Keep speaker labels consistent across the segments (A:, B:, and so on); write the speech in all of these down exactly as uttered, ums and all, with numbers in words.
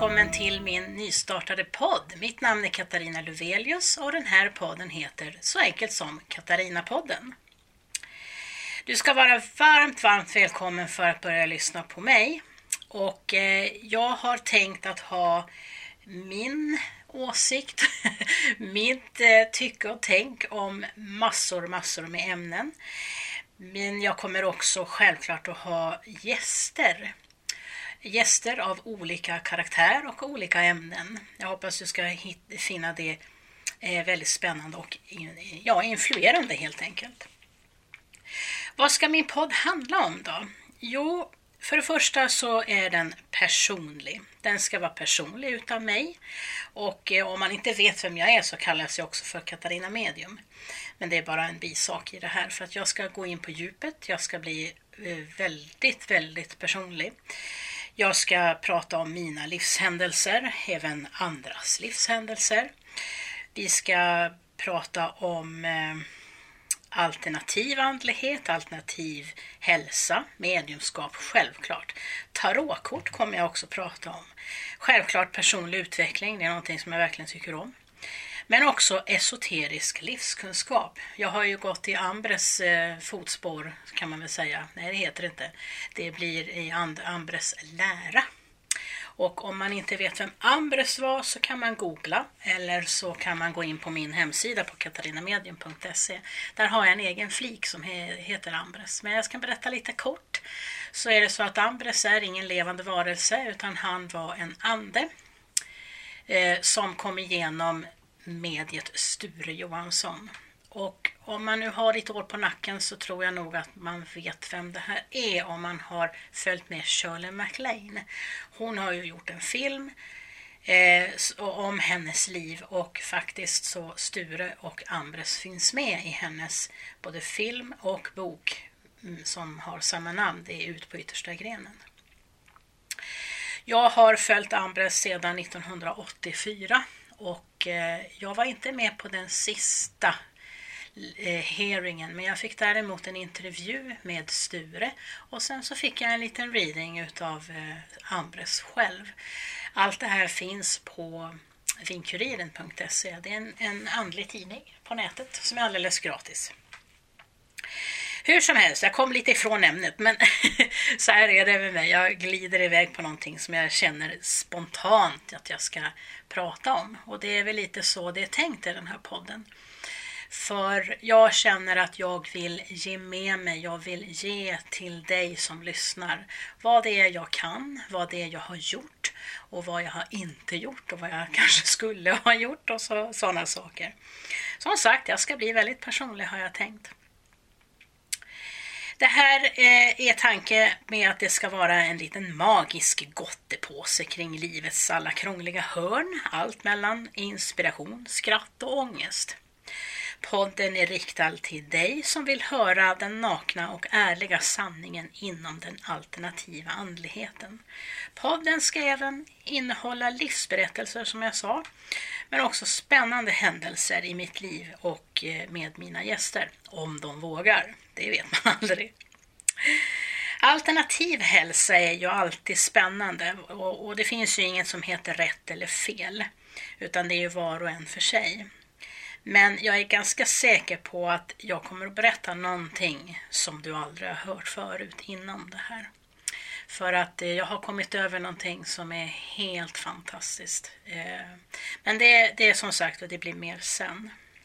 A: välkommen till min nystartade podd. Mitt namn är Katarina Lövelius och den här podden heter så enkelt som Katarina-podden. Du ska vara varmt, varmt välkommen för att börja lyssna på mig. Och eh, jag har tänkt att ha min åsikt, mitt eh, tycke och tänk om massor, massor med ämnen. Men jag kommer också självklart att ha gäster. Gäster av olika karaktär och olika ämnen. Jag hoppas du ska hit- finna det eh, väldigt spännande och ja, influerande helt enkelt. Vad ska min podd handla om då? Jo, för det första så är den personlig. Den ska vara personlig utav mig. Och eh, om man inte vet vem jag är så kallas jag också för Katarina Medium. Men det är bara en bisak i det här. För att jag ska gå in på djupet. Jag ska bli eh, väldigt, väldigt personlig. Jag ska prata om mina livshändelser. Även andras livshändelser. Vi ska prata om eh, alternativ andlighet, alternativ hälsa, mediumskap, självklart. Tarotkort kommer jag också prata om. Självklart personlig utveckling, det är någonting som jag verkligen tycker om. Men också esoterisk livskunskap. Jag har ju gått i Ambres eh, fotspår kan man väl säga. Nej, det heter det inte. Det blir i And- Ambres lära. Och om man inte vet vem Ambres var så kan man googla eller så kan man gå in på min hemsida på katarinamedium punkt se. Där har jag en egen flik som he- heter Ambres. Men jag ska berätta lite kort. Så är det så att Ambres är ingen levande varelse utan han var en ande eh, som kom igenom mediet Sture Johansson. Och om man nu har ett år på nacken så tror jag nog att man vet vem det här är om man har följt med Shirley MacLaine. Hon har ju gjort en film eh, om hennes liv och faktiskt så Sture och Ambres finns med i hennes både film och bok som har samma namn, det är Ut på yttersta grenen. Jag har följt Ambres sedan nittonhundraåttiofyra och eh, jag var inte med på den sista hearingen, men jag fick däremot en intervju med Sture och sen så fick jag en liten reading utav eh, Ambres själv. Allt det här finns på vinkuriren punkt se. Det är en, en andlig tidning på nätet som är alldeles gratis. Hur som helst, jag kom lite ifrån ämnet, men så här är det med mig. Jag glider iväg på någonting som jag känner spontant att jag ska prata om. Och det är väl lite så det är tänkt i den här podden. För jag känner att jag vill ge med mig, jag vill ge till dig som lyssnar vad det är jag kan, vad det är jag har gjort och vad jag har inte gjort och vad jag kanske skulle ha gjort och så, sådana saker. Som sagt, jag ska bli väldigt personlig har jag tänkt. Det här eh, är tanke med att det ska vara en liten magisk gottepåse kring livets alla krångliga hörn, allt mellan inspiration, skratt och ångest. Podden är riktad till dig som vill höra den nakna och ärliga sanningen inom den alternativa andligheten. Podden ska även innehålla livsberättelser som jag sa, men också spännande händelser i mitt liv och med mina gäster, om de vågar. Det vet man aldrig. Alternativ hälsa är ju alltid spännande och, och det finns ju inget som heter rätt eller fel, utan det är ju var och en för sig. Men jag är ganska säker på att jag kommer att berätta någonting som du aldrig har hört förut innan det här. För att jag har kommit över någonting som är helt fantastiskt. Men det, det är som sagt och det blir mer sen.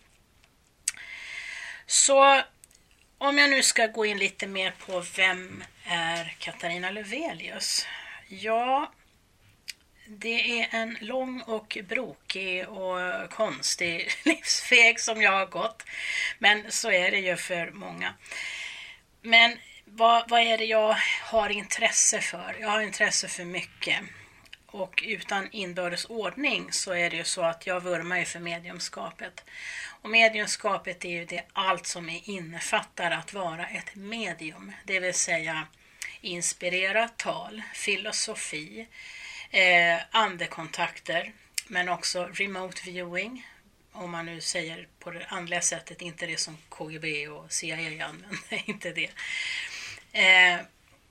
A: Så om jag nu ska gå in lite mer på vem är Katarina Lövelius? Ja, det är en lång och brokig och konstig livsväg som jag har gått. Men så är det ju för många. Men vad, vad är det jag har intresse för? Jag har intresse för mycket. Och utan inbördes ordning så är det ju så att jag vurmar ju för mediumskapet. Och mediumskapet är ju det allt som är innefattar att vara ett medium. Det vill säga inspirerat tal, filosofi, eh, andekontakter, men också remote viewing. Om man nu säger på det andliga sättet, inte det som K G B och C I A använder, inte det. Eh,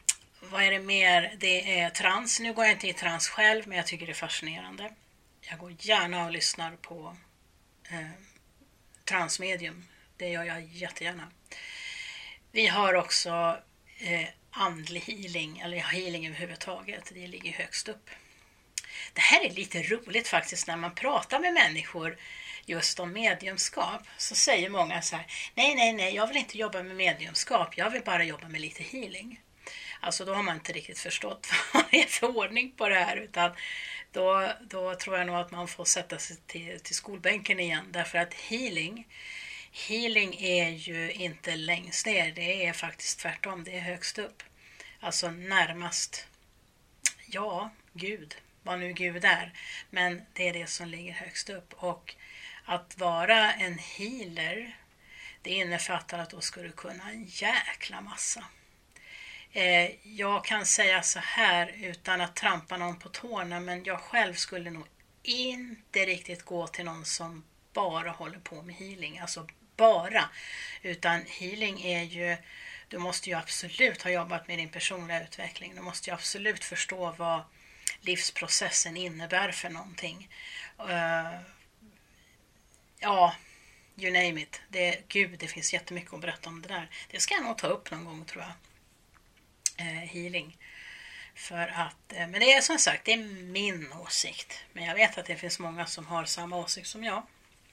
A: vad är det mer? Det är trans. Nu går jag inte i trans själv, men jag tycker det är fascinerande. Jag går gärna och lyssnar på eh, transmedium. Det gör jag jättegärna. Vi har också eh, andlig healing, eller healing överhuvudtaget. Det ligger högst upp. Det här är lite roligt faktiskt när man pratar med människor just om mediumskap. Så säger många så här: nej, nej, nej, jag vill inte jobba med mediumskap. Jag vill bara jobba med lite healing. Alltså då har man inte riktigt förstått vad det är för ordning på det här. Utan då, då tror jag nog att man får sätta sig till, till skolbänken igen. Därför att healing, healing är ju inte längst ner. Det är faktiskt tvärtom, det är högst upp. Alltså närmast, ja, Gud. Vad nu Gud är. Men det är det som ligger högst upp. Och att vara en healer, det innefattar att då ska du kunna en jäkla massa. Eh, jag kan säga så här utan att trampa någon på tårna, men jag själv skulle nog inte riktigt gå till någon som bara håller på med healing. Alltså bara. Utan healing är ju, du måste ju absolut ha jobbat med din personliga utveckling. Du måste ju absolut förstå vad livsprocessen innebär för någonting. Uh, ja, you name it. Det, gud, det finns jättemycket att berätta om det där. Det ska jag nog ta upp någon gång, tror jag. Uh, healing. För att, uh, men det är som sagt, det är min åsikt. Men jag vet att det finns många som har samma åsikt som jag.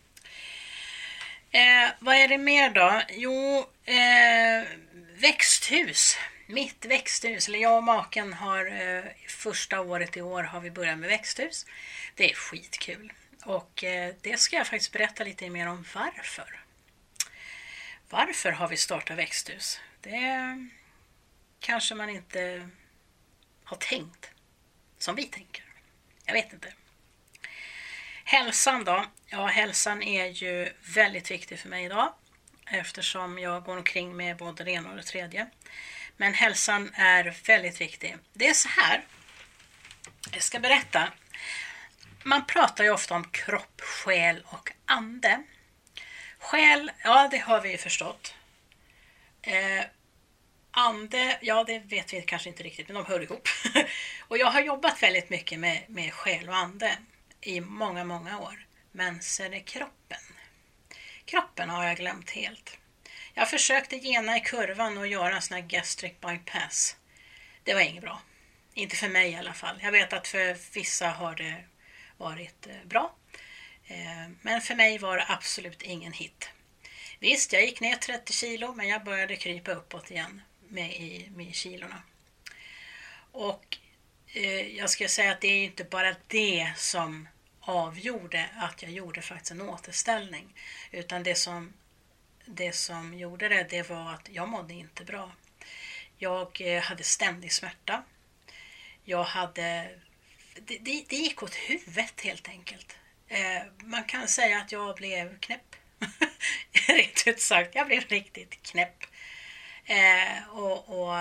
A: Uh, vad är det mer då? Jo, uh, växthus. Mitt växthus, eller jag och maken har eh, första året i år har vi börjat med växthus. Det är skitkul. Och eh, det ska jag faktiskt berätta lite mer om varför. Varför har vi startat växthus? Det kanske man inte har tänkt som vi tänker. Jag vet inte. Hälsan då? Ja, hälsan är ju väldigt viktig för mig idag. Eftersom jag går omkring med både det ena och det tredje. Men hälsan är väldigt viktig. Det är så här. Jag ska berätta. Man pratar ju ofta om kropp, själ och ande. Själ, ja det har vi ju förstått. Eh, ande, ja det vet vi kanske inte riktigt, men de hör ihop. Och jag har jobbat väldigt mycket med, med själ och ande i många, många år. Men sen är kroppen. Kroppen har jag glömt helt. Jag försökte gena i kurvan och göra en sån här gastric bypass. Det var inget bra. Inte för mig i alla fall. Jag vet att för vissa har det varit bra. Men för mig var det absolut ingen hit. Visst, jag gick ner trettio kilo, men jag började krypa uppåt igen med i med kilorna. Och eh, jag ska säga att det är inte bara det som avgjorde att jag gjorde faktiskt en återställning. Utan det som, det som gjorde det, det var att jag mådde inte bra. Jag eh, hade ständig smärta. Jag hade... Det, det, det gick åt huvudet helt enkelt. Eh, man kan säga att jag blev knäpp. Rent ut sagt, jag blev riktigt knäpp. Eh, och, och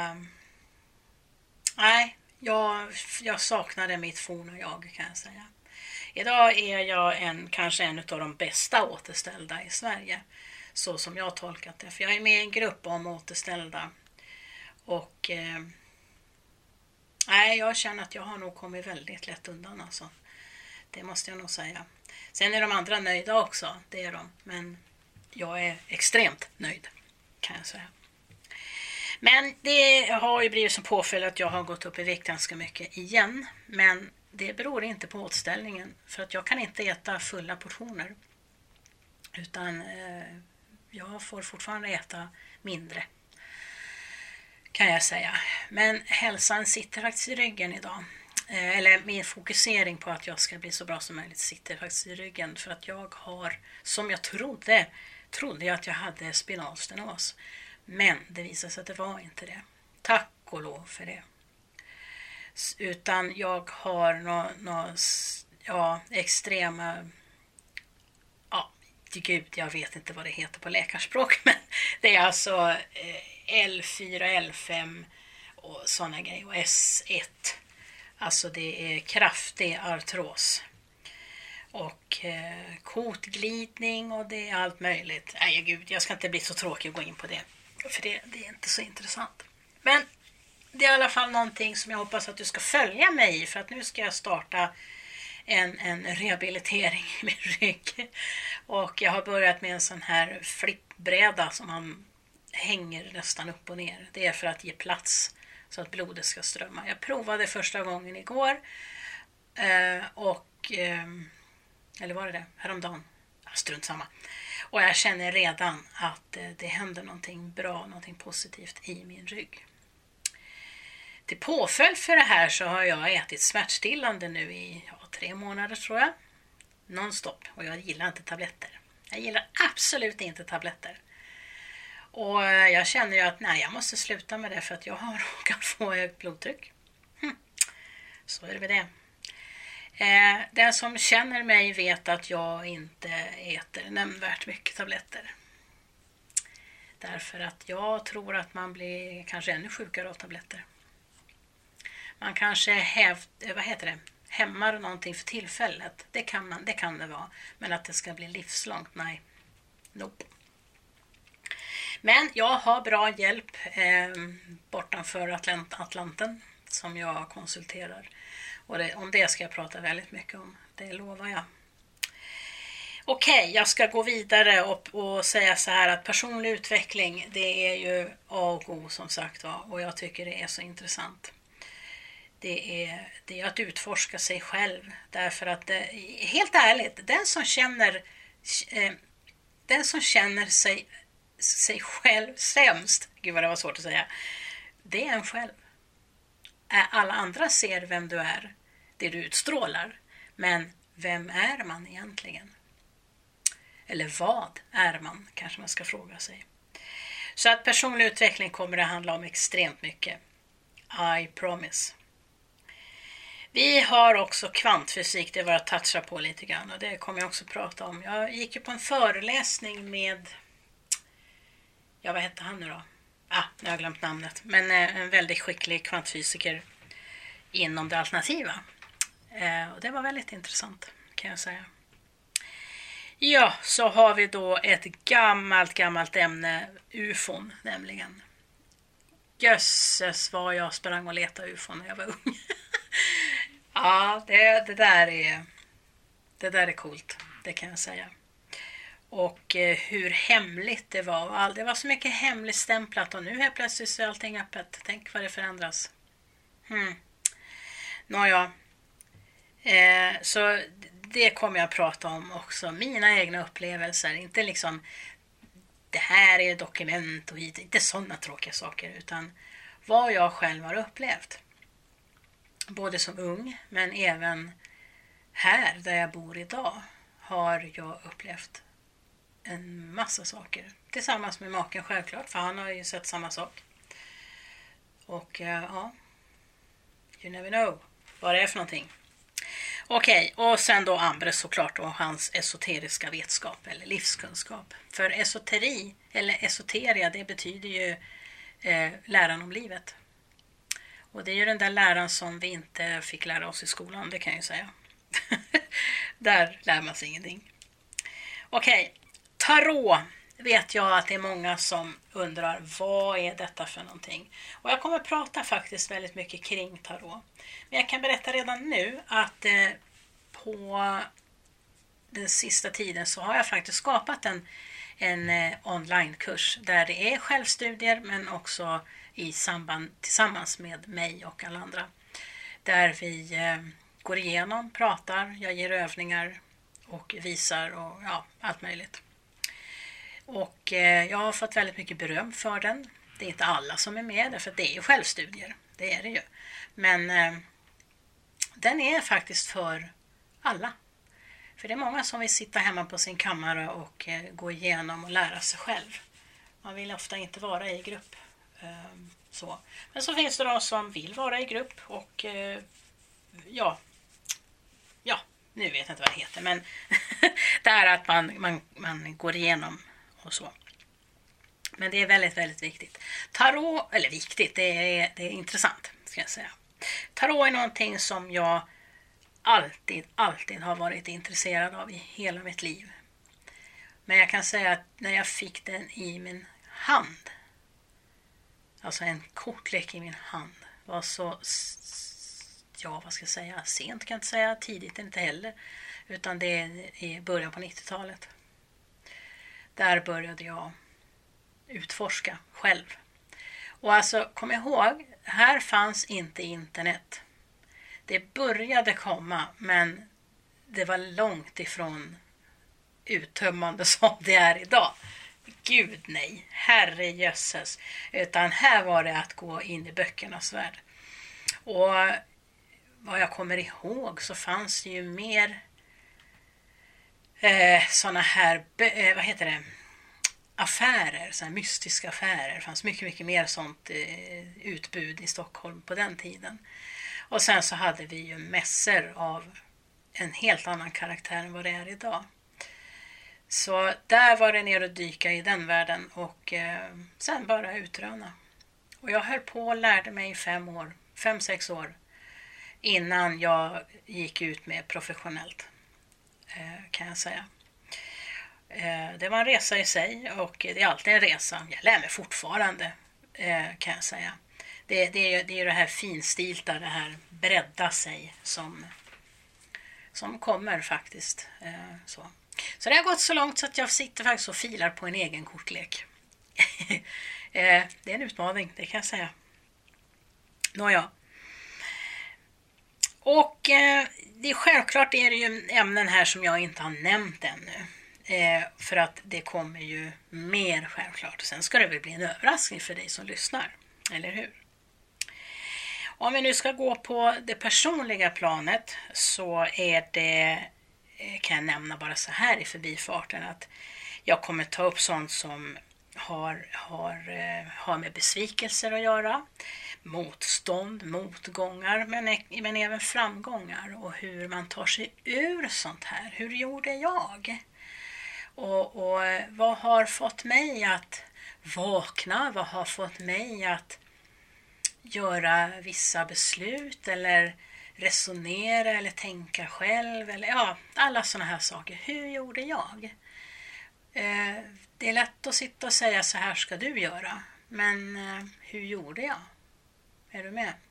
A: nej, jag, jag saknade mitt forna jag, kan jag säga. Idag är jag en, kanske en av de bästa återställda i Sverige. Så som jag har tolkat det. För jag är med i en grupp om återställda. Och eh, nej, jag känner att jag har nog kommit väldigt lätt undan alltså. Det måste jag nog säga. Sen är de andra nöjda också, det är de. Men jag är extremt nöjd, kan jag säga. Men det har ju blivit som påföljd att jag har gått upp i vikt ganska mycket igen. Men det beror inte på åtställningen. För att jag kan inte äta fulla portioner. Utan eh, jag får fortfarande äta mindre. Kan jag säga. Men hälsan sitter faktiskt i ryggen idag. Eh, eller min fokusering på att jag ska bli så bra som möjligt sitter faktiskt i ryggen. För att jag har, som jag trodde, trodde jag att jag hade spinal stenos. Men det visade sig att det var inte det. Tack och lov för det. Utan jag har några no, ja, extrema... Ja, gud, jag vet inte vad det heter på läkarspråk. Men det är alltså L fyra, L fem och sådana grejer. Och S ett. Alltså det är kraftig artros. Och eh, kotglidning och det är allt möjligt. Nej gud, jag ska inte bli så tråkig och gå in på det. För det, det är inte så intressant. Men det är i alla fall någonting som jag hoppas att du ska följa mig i, för att nu ska jag starta en, en rehabilitering i min rygg. Och jag har börjat med en sån här flippbräda som man hänger nästan upp och ner. Det är för att ge plats så att blodet ska strömma. Jag provade första gången igår eh, och eh, eller var det det? Häromdagen. Ja, strunt samma. Och jag känner redan att eh, det händer någonting bra, någonting positivt i min rygg. Till påföljd för det här så har jag ätit smärtstillande nu i ja, tre månader tror jag. Nonstop. Och jag gillar inte tabletter. Jag gillar absolut inte tabletter. Och jag känner ju att nej, jag måste sluta med det för att jag har råkat få högt blodtryck. Hm. Så är det med det. Eh, den som känner mig vet att jag inte äter nämnvärt mycket tabletter. Därför att jag tror att man blir kanske ännu sjukare av tabletter. Man kanske häv, vad heter det? hämmar någonting för tillfället. Det kan, man, det kan det vara. Men att det ska bli livslångt, nej. Nope. Men jag har bra hjälp eh, bortanför Atlant- Atlanten som jag konsulterar. Och det, om det ska jag prata väldigt mycket om. Det lovar jag. Okej, okay, jag ska gå vidare och, och säga så här att personlig utveckling, det är ju A och O som sagt var. Och jag tycker det är så intressant. Det är, det är att utforska sig själv. Därför att, det, helt ärligt, den som känner, eh, den som känner sig, sig själv sämst, gud vad det var svårt att säga, det är en själv. Alla andra ser vem du är, det du utstrålar. Men vem är man egentligen? Eller vad är man, kanske man ska fråga sig. Så att personlig utveckling kommer att handla om extremt mycket. I promise. Vi har också kvantfysik, det var att toucha på lite grann och det kommer jag också prata om. Jag gick ju på en föreläsning med, ja vad hette han nu då? Ah, nu har jag glömt namnet. Men en väldigt skicklig kvantfysiker inom det alternativa. Eh, och det var väldigt intressant kan jag säga. Ja, så har vi då ett gammalt, gammalt ämne, U F O n nämligen. Jösses vad jag sprang och letade U F O n när jag var ung. Ja, det, det, där är, det där är coolt, det kan jag säga. Och eh, hur hemligt det var. Det var så mycket hemligstämplat och nu helt plötsligt så är allting öppet. Tänk vad det förändras. Hmm. Nåja. Eh, så det kommer jag att prata om också. Mina egna upplevelser. Inte liksom det här är dokument och inte sådana tråkiga saker. Utan vad jag själv har upplevt. Både som ung men även här där jag bor idag har jag upplevt en massa saker. Tillsammans med maken självklart, för han har ju sett samma sak. Och ja, you never know vad det är för någonting. Okej, okay, och sen då Ambres såklart och hans esoteriska vetskap eller livskunskap. För esoteri, eller esoteria, det betyder ju eh, läran om livet. Och det är ju den där läran som vi inte fick lära oss i skolan, det kan jag ju säga. Där lär man sig ingenting. Okej, okay. Tarot vet jag att det är många som undrar vad är detta för någonting. Och jag kommer att prata faktiskt väldigt mycket kring tarot. Men jag kan berätta redan nu att eh, på den sista tiden så har jag faktiskt skapat en, en eh, onlinekurs där det är självstudier men också i samband tillsammans med mig och alla andra. Där vi eh, går igenom, pratar, jag ger övningar och visar och ja, allt möjligt. Och eh, jag har fått väldigt mycket beröm för den. Det är inte alla som är med därför att det är ju självstudier. Det är det ju. Men eh, den är faktiskt för alla. För det är många som vill sitta hemma på sin kammare och eh, gå igenom och lära sig själv. Man vill ofta inte vara i grupp. Eh, så. Men så finns det de som vill vara i grupp och eh, ja, ja, nu vet jag inte vad det heter. Men det är att man, man, man går igenom och så. Men det är väldigt, väldigt viktigt. Tarot, eller viktigt, det är, det är intressant ska jag säga. Tarot är någonting som jag alltid, alltid har varit intresserad av i hela mitt liv. Men jag kan säga att när jag fick den i min hand, alltså en kortlek i min hand, var så, ja vad ska jag säga, sent kan jag inte säga, tidigt inte heller. Utan det är i början på nittiotalet. Där började jag utforska själv. Och alltså, kom ihåg, här fanns inte internet. Det började komma, men det var långt ifrån uttömmande som det är idag. Gud nej, herre jösses. Utan här var det att gå in i böckernas värld. Och vad jag kommer ihåg så fanns det ju mer eh, såna här, eh, vad heter det, affärer, såna här mystiska affärer. Det fanns mycket, mycket mer sånt eh, utbud i Stockholm på den tiden. Och sen så hade vi ju mässor av en helt annan karaktär än vad det är idag. Så där var det ner och dyka i den världen och eh, sen bara utröna. Och jag höll på och lärde mig i fem år, fem, sex år innan jag gick ut med professionellt, eh, kan jag säga. Eh, det var en resa i sig och det är alltid en resa. Jag lär mig fortfarande, eh, kan jag säga. Det, det, är, det är det här finstilta, det här bredda sig som, som kommer faktiskt. Eh, så. Så det har gått så långt så att jag sitter faktiskt och filar på en egen kortlek. eh, det är en utmaning, det kan jag säga. Nåja. Och eh, det är självklart är det ju ämnen här som jag inte har nämnt ännu. Eh, för att det kommer ju mer självklart. Sen ska det väl bli en överraskning för dig som lyssnar. Eller hur? Om vi nu ska gå på det personliga planet så är det, kan jag nämna bara så här i förbifarten, att jag kommer ta upp sånt som har, har, har med besvikelser att göra, motstånd, motgångar, men, men även framgångar och hur man tar sig ur sånt här. Hur gjorde jag? Och, och vad har fått mig att vakna? Vad har fått mig att göra vissa beslut eller resonera eller tänka själv? Eller, ja, alla såna här saker. Hur gjorde jag? Eh, det är lätt att sitta och säga så här ska du göra. Men eh, hur gjorde jag? Är du med?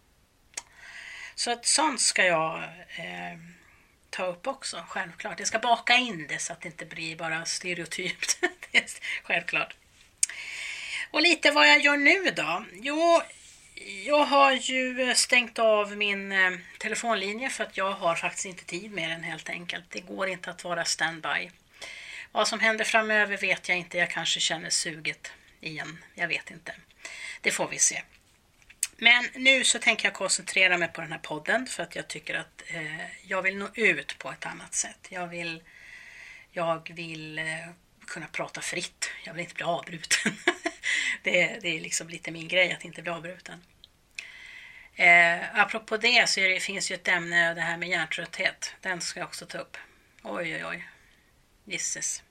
A: Så att sånt ska jag eh, ta upp också, självklart. Jag ska baka in det så att det inte blir bara stereotypt. Det är självklart. Och lite vad jag gör nu då? Jo, jag har ju stängt av min eh, telefonlinje för att jag har faktiskt inte tid med den helt enkelt. Det går inte att vara standby. Vad som händer framöver vet jag inte. Jag kanske känner suget igen. Jag vet inte. Det får vi se. Men nu så tänker jag koncentrera mig på den här podden för att jag tycker att eh, jag vill nå ut på ett annat sätt. Jag vill, jag vill eh, kunna prata fritt. Jag vill inte bli avbruten. det, det är liksom lite min grej att inte bli avbruten. Eh, apropå det så det, finns ju ett ämne, det här med hjärntrötthet. Den ska jag också ta upp. Oj, oj, oj. Gisses.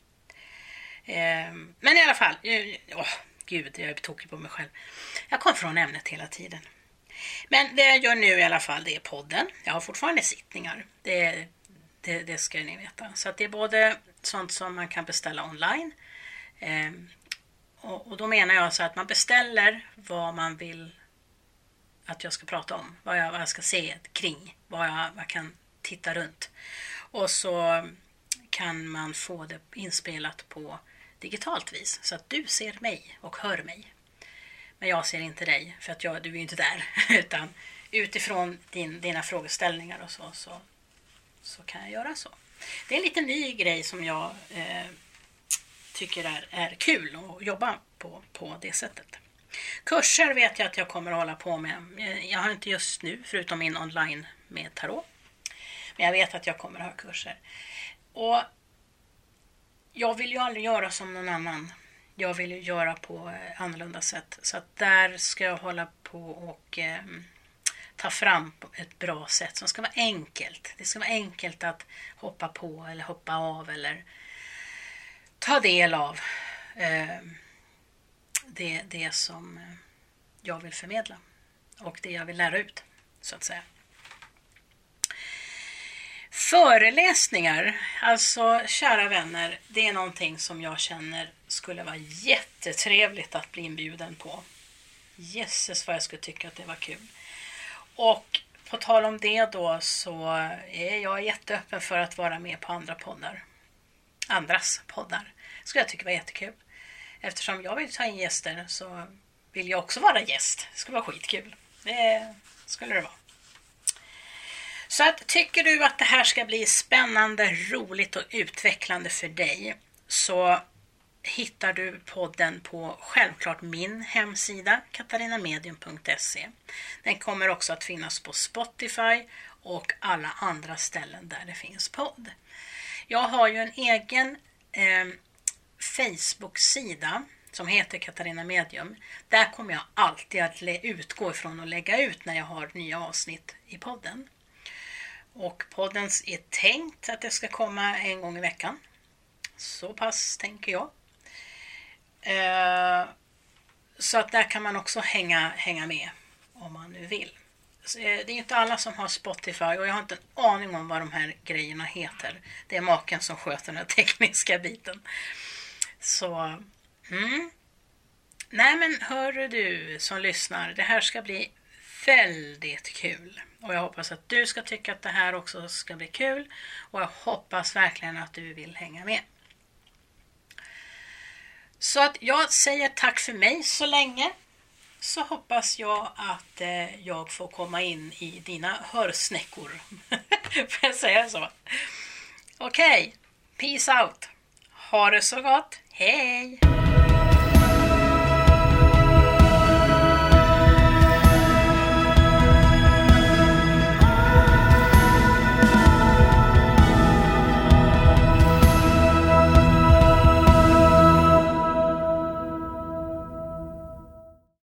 A: Eh, men i alla fall. Åh, gud, jag är tokig på mig själv. Jag kom från ämnet hela tiden. Men det jag gör nu i alla fall, det är podden. Jag har fortfarande sittningar. Det, det, det ska ni veta. Så att det är både sånt som man kan beställa online. Eh, och, och då menar jag så att man beställer vad man vill att jag ska prata om. Vad jag, vad jag ska se kring. Vad jag, vad jag kan titta runt. Och så kan man få det inspelat på digitalt vis. Så att du ser mig och hör mig. Men jag ser inte dig. För att jag, du är ju inte där. Utan utifrån din, dina frågeställningar och så, så. Så kan jag göra så. Det är en liten ny grej som jag eh, tycker är, är kul att jobba på, på det sättet. Kurser vet jag att jag kommer att hålla på med. Jag har inte just nu förutom min online med tarot. Men jag vet att jag kommer att ha kurser. Och jag vill ju aldrig göra som någon annan. Jag vill ju göra på annorlunda sätt. Så att där ska jag hålla på och eh, ta fram ett bra sätt som ska vara enkelt. Det ska vara enkelt att hoppa på eller hoppa av eller ta del av eh, det, det som jag vill förmedla. Och det jag vill lära ut, så att säga. Föreläsningar, alltså kära vänner, det är någonting som jag känner skulle vara jättetrevligt att bli inbjuden på. Jesses vad jag skulle tycka att det var kul. Och på tal om det då så är jag jätteöppen för att vara med på andra poddar. Andras poddar. Skulle jag tycka var jättekul. Eftersom jag vill ta in gäster så vill jag också vara gäst. Det skulle vara skitkul. Det skulle det vara. Så att, tycker du att det här ska bli spännande, roligt och utvecklande för dig så hittar du podden på självklart min hemsida katarinamedium punkt se. Den kommer också att finnas på Spotify och alla andra ställen där det finns podd. Jag har ju en egen eh, Facebook-sida som heter Katarina Medium. Där kommer jag alltid att utgå ifrån och lägga ut när jag har nya avsnitt i podden. Och podden är tänkt att det ska komma en gång i veckan. Så pass tänker jag. Eh, så att där kan man också hänga, hänga med om man nu vill. Så, eh, det är inte alla som har Spotify och jag har inte en aning om vad de här grejerna heter. Det är maken som sköter den här tekniska biten. Så, mm. Nej men hör du som lyssnar, det här ska bli väldigt kul. Och jag hoppas att du ska tycka att det här också ska bli kul. Och jag hoppas verkligen att du vill hänga med. Så att jag säger tack för mig så länge. Så hoppas jag att eh, jag får komma in i dina hörsnäckor. Får jag säga så? Okej, okay. Peace out. Ha det så gott. Hej!